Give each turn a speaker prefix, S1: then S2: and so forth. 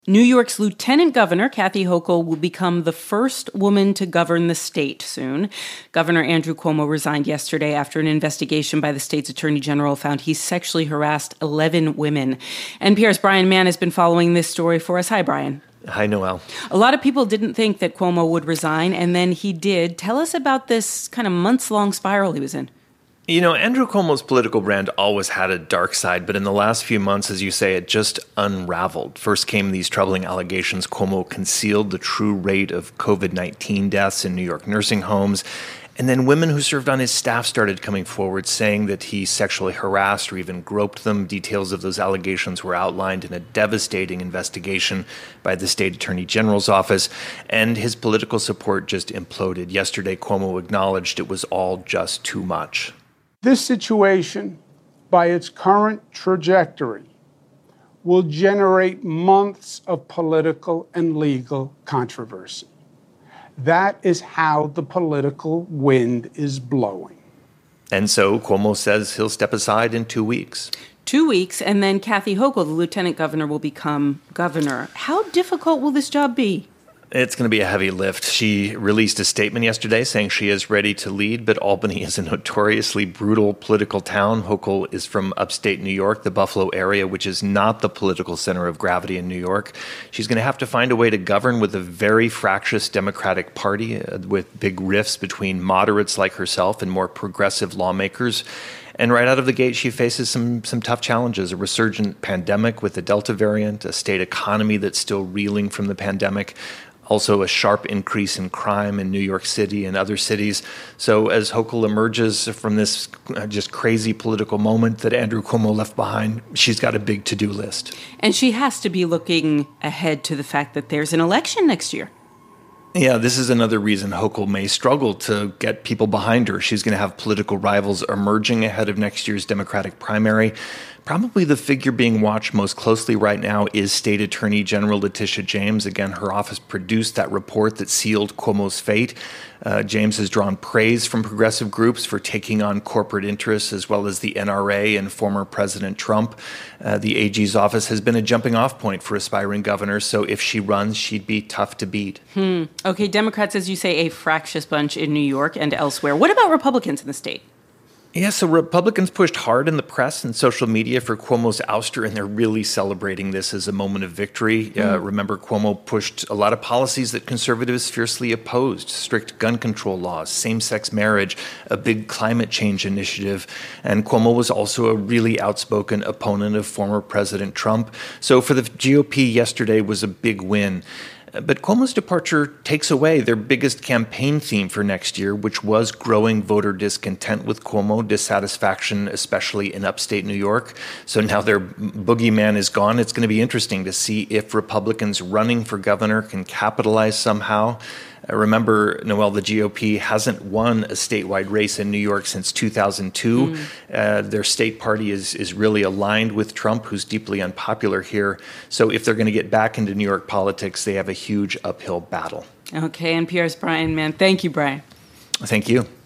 S1: New York's Lieutenant Governor, Kathy Hochul, will become the first woman to govern the state soon. Governor Andrew Cuomo resigned yesterday after an investigation by the state's attorney general found he sexually harassed 11 women. NPR's Brian Mann has been following this story for us. Hi, Brian.
S2: Hi, Noel.
S1: A lot of people didn't think that Cuomo would resign, and then he did. Tell us about this kind of months-long spiral he was in.
S2: You know, Andrew Cuomo's political brand always had a dark side, but in the last few months, as you say, it just unraveled. First came these troubling allegations Cuomo concealed the true rate of COVID-19 deaths in New York nursing homes. And then women who served on his staff started coming forward saying that he sexually harassed or even groped them. Details of those allegations were outlined in a devastating investigation by the state attorney general's office. And his political support just imploded. Yesterday, Cuomo acknowledged it was all just too much.
S3: This situation, by its current trajectory, will generate months of political and legal controversy. That is how the political wind is blowing.
S2: And so Cuomo says he'll step aside in 2 weeks.
S1: 2 weeks, and then Kathy Hochul, the lieutenant governor, will become governor. How difficult will this job be?
S2: It's going to be a heavy lift. She released a statement yesterday saying she is ready to lead, but Albany is a notoriously brutal political town. Hochul is from upstate New York, the Buffalo area, which is not the political center of gravity in New York. She's going to have to find a way to govern with a very fractious Democratic Party with big rifts between moderates like herself and more progressive lawmakers. And right out of the gate, she faces some tough challenges, a resurgent pandemic with the Delta variant, a state economy that's still reeling from the pandemic, also a sharp increase in crime in New York City and other cities. So as Hochul emerges from this just crazy political moment that Andrew Cuomo left behind, she's got a big to-do list.
S1: And she has to be looking ahead to the fact that there's an election next year.
S2: Yeah, this is another reason Hochul may struggle to get people behind her. She's going to have political rivals emerging ahead of next year's Democratic primary. Probably the figure being watched most closely right now is State Attorney General Letitia James. Again, her office produced that report that sealed Cuomo's fate. James has drawn praise from progressive groups for taking on corporate interests, as well as the NRA and former President Trump. The AG's office has been a jumping-off point for aspiring governors, so if she runs, she'd be tough to beat.
S1: Okay, Democrats, as you say, a fractious bunch in New York and elsewhere. What about Republicans in the state?
S2: Yeah, so Republicans pushed hard in the press and social media for Cuomo's ouster, and they're really celebrating this as a moment of victory. Remember, Cuomo pushed a lot of policies that conservatives fiercely opposed: strict gun control laws, same-sex marriage, a big climate change initiative. And Cuomo was also a really outspoken opponent of former President Trump. So for the GOP, yesterday was a big win. But Cuomo's departure takes away their biggest campaign theme for next year, which was growing voter discontent with Cuomo, dissatisfaction, especially in upstate New York. So now their boogeyman is gone. It's going to be interesting to see if Republicans running for governor can capitalize somehow. Remember, Noel, the GOP hasn't won a statewide race in New York since 2002. Their state party is really aligned with Trump, who's deeply unpopular here. So if they're going to get back into New York politics, they have a huge uphill battle.
S1: Okay, NPR's Brian Mann. Thank you, Brian.
S2: Thank you.